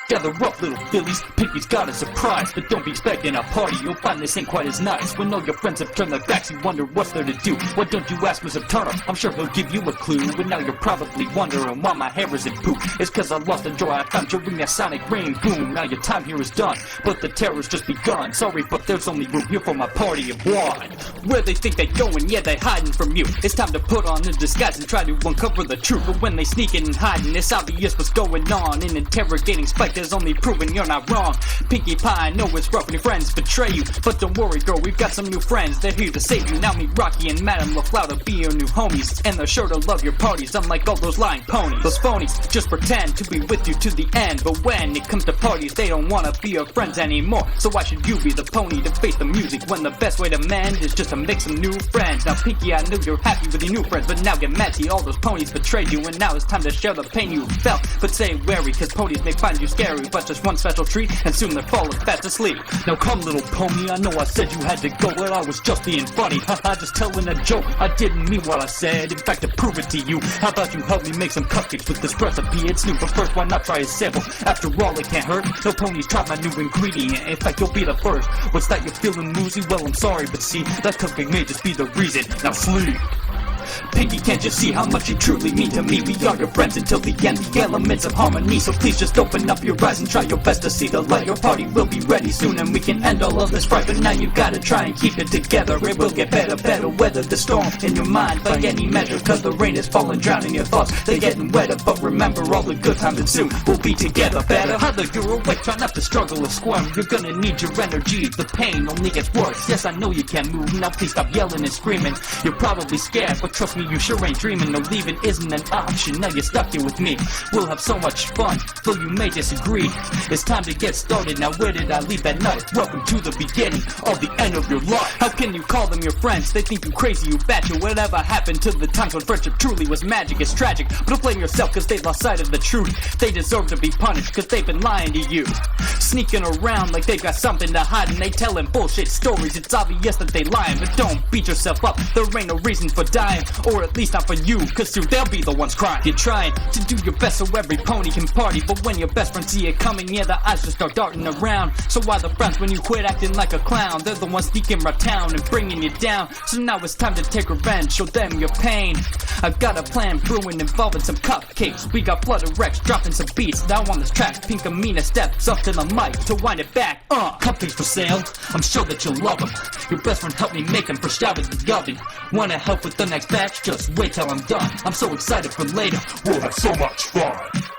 Gather up, little fillies, Pinky's got a surprise. But don't be expecting a party, you'll find this ain't quite as nice. When all your friends have turned their backs, you wonder what's there to do. Why don't you ask Mr. Turner? I'm sure he'll give you a clue. But now you're probably wondering why my hair isn't poop. It's cause I lost the joy I found during that sonic rain boom. Now your time here is done, but the terror's just begun. Sorry, but there's only room here for my party of one. Where they think they're going, yeah, they're hiding from you. It's time to put on a disguise and try to uncover the truth. But when they sneaking and hiding, it's obvious what's going on. In interrogating Spike, there's only proving you're not wrong. Pinkie Pie, I know it's rough when your friends betray you, but don't worry, girl, we've got some new friends. They're here to save you. Now meet Rocky and Madame LaFleur to be your new homies, and they're sure to love your parties, unlike all those lying ponies. Those phonies just pretend to be with you to the end, but when it comes to parties, they don't wanna be your friends anymore. So why should you be the pony to face the music when the best way to mend is just to make some new friends? Now Pinkie, I know you're happy with your new friends, but now get mad, see all those ponies betrayed you, and now it's time to share the pain you felt. But stay wary, cause ponies may find you scary, but just one special treat, and soon they're falling fast asleep. Now come, little pony, I know I said you had to go, but I was just being funny. Haha, just telling a joke, I didn't mean what I said. In fact, to prove it to you, how about you help me make some cupcakes with this recipe? It's new, but first, why not try a sample? After all, it can't hurt. No ponies try my new ingredient. In fact, you'll be the first. What's that, you're feeling woozy? Well, I'm sorry, but see, that cupcake may just be the reason. Now sleep. Pinkie, can't you see how much you truly mean to me? We are your friends until the end, the elements of harmony. So please just open up your eyes and try your best to see the light. Your party will be ready soon and we can end all of this fright. But now you gotta try and keep it together. It will get better, better weather the storm in your mind by any measure. Cause the rain is falling, drowning your thoughts. They're getting wetter, but remember all the good times and soon we'll be together better. Either you're awake, try not to struggle or squirm. You're gonna need your energy, the pain only gets worse. Yes, I know you can't move, now please stop yelling and screaming. You're probably scared, but trust me, you sure ain't dreaming. No, leaving isn't an option. Now you're stuck here with me. We'll have so much fun, though you may disagree. It's time to get started. Now where did I leave that night? Welcome to the beginning of the end of your life. How can you call them your friends? They think you crazy, you batshit. Whatever happened to the times when friendship truly was magic? It's tragic, but don't blame yourself cause they lost sight of the truth. They deserve to be punished cause they've been lying to you. Sneaking around like they've got something to hide, and they telling bullshit stories. It's obvious that they lying, but don't beat yourself up. There ain't no reason for dying, or at least not for you, cause soon they'll be the ones crying. You're trying to do your best so every pony can party, but when your best friends see it coming, yeah, the eyes just start darting around. So why the friends when you quit acting like a clown? They're the ones sneaking around town and bringing you down. So now it's time to take revenge, show them your pain. I've got a plan brewing involving some cupcakes. We got Flutter Rex dropping some beats. Now on this track, Pink Amina steps up to the mic to wind it back. Cupcakes for sale, I'm sure that you'll love them. Your best friend helped me make them fresh out of the oven. Wanna help with the next batch? Just wait till I'm done. I'm so excited for later. We'll have so much fun.